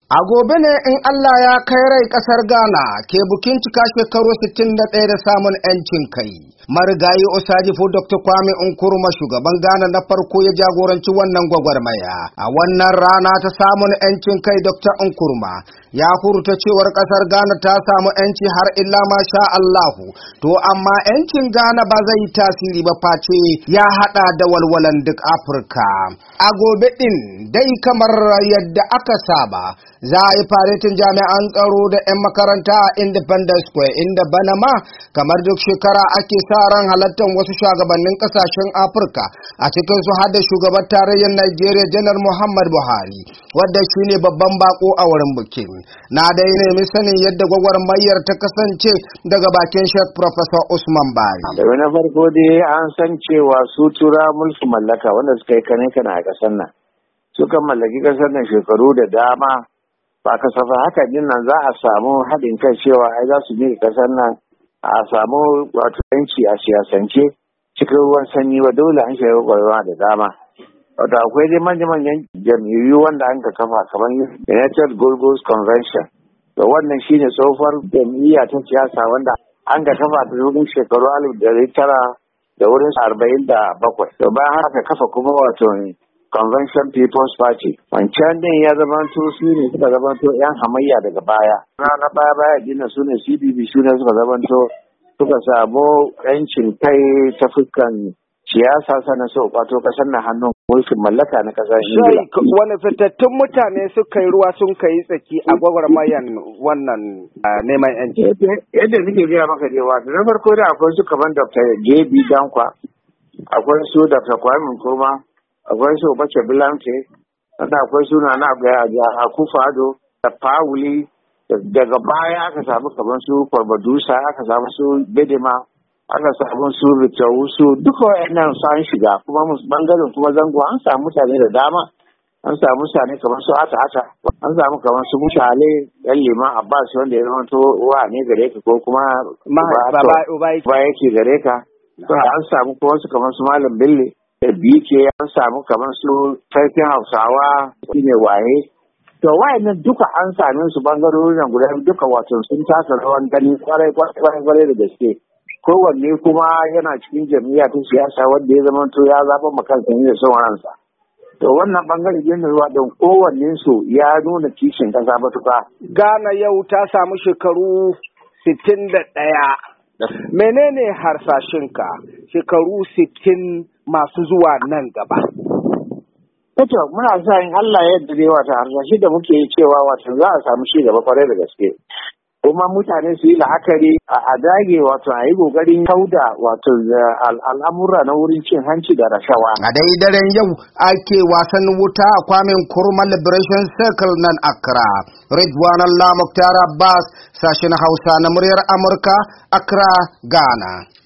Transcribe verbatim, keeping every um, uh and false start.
A gobe ne in Allah ya kai rai kasar Ghana ke bukin cika shekaru sittin da ɗaya da samun 'yancin kai. Marigayi Osajifo Doctor Kwame Nkrumah shugaban Ghana na farko ya jagoranci wannan gwagwarmaya. A wannan rana ta samun 'yancin kai Doctor Nkrumah ya furta cewar kasar Ghana ta samu 'yanci har illa ma sha Allahu. To amma 'yancin Ghana ba zai tasiri ba face ya hada da walwalan duk Afirka. A gobe din dai kamar yadda aka saba za a yi faretin jami'an tsaro da 'yan makaranta a Independence Square inda bana ma kamar duk shekara ake sa ran halartar wasu shugabannin kasashen Afirka a cikin su har da shugaban tarayyar Najeriya Janar Muhammad Buhari wadda shine babban bako a wurin bikin. Na dai nemi sanin yadda gwagwarmayar ta kasance daga bakin Sheikh Professor Usman Bari. Daga na farko dai an san cewa su tura mulki mallaka wanda suka yi kane kana a kasar nan suka mallaki kasar nan shekaru da dama. Ba kasafa haka din nan za a samu haɗin kai cewa ai za su miƙa ƙasar nan a samu wato yanci a siyasance cikin ruwan sanyi ba dole an shiga ƙwararwa da dama. Wato akwai dai manya-manyan jam'iyyu wanda an ka kafa kamar United Gold Convention. Da wannan shine tsohuwar jam'iyya ta siyasa wanda an ka kafa ta wurin shekaru alif ɗari tara da wurin arba'in da bakwai. To bayan haka kafa kuma wato Convention People's Party. Wancan din ya zamanto su ne suka zamanto yan hamayya daga baya. Na na baya baya dina su ne C D B su ne suka zamanto suka samu yancin kai ta fuskan siyasa sana so kwato kasar na hannun mulkin mallaka na kasar Ingila. Wani fitattun mutane suka yi ruwa sun kai tsaki a gwagwarmayan wannan neman yanci. Yadda nake gaya maka cewa da na farko da akwai su kamar Doctor J B Dankwa, akwai su Doctor Kwame Nkrumah, akwai su bace bilante wanda akwai suna na Akufo-Addo da Pawuli. Daga baya aka samu kamar su Kwarbadusa, aka samu su Bedema, aka samu su Ritawusu, duka wayannan su an shiga kuma bangaren kuma zango an samu mutane da dama. An samu mutane kamar su Ata Ata, an samu kamar su Mushale ɗan Liman Abbas wanda ya zama to wa ne gare ka ko kuma ba yake gare ka. An samu kuma su kamar su Malam Bello da bike an samu kamar su sarkin Hausawa shine waye. To wayannan duka an same su bangarorin guda duka wato sun taka rawan gani kwarai kwarai kwarai da gaske. Kowanne kuma yana cikin jam'iyya ta siyasa wanda ya zama to ya zaba makansa ne da sauransa. To wannan bangare din ruwa don kowanne su ya nuna kishin kasa batuka. Ghana yau ta samu shekaru sittin da ɗaya. Menene harsashinka shekaru sittin masu zuwa nan gaba? Kato muna sa in Allah ya yarda wata harsashi da muke cewa wato za a samu shi gaba kwarai da gaske. Kuma mutane su yi la'akari a dage wato a yi kokarin kauda wato al'amura na wurin cin hanci da rashawa. A dai daren yau ake wasan wuta a Kwame Nkrumah Liberation Circle nan Accra. Ridwan Allah Mukhtar Abbas sashen Hausa na muryar Amurka, Accra, Ghana.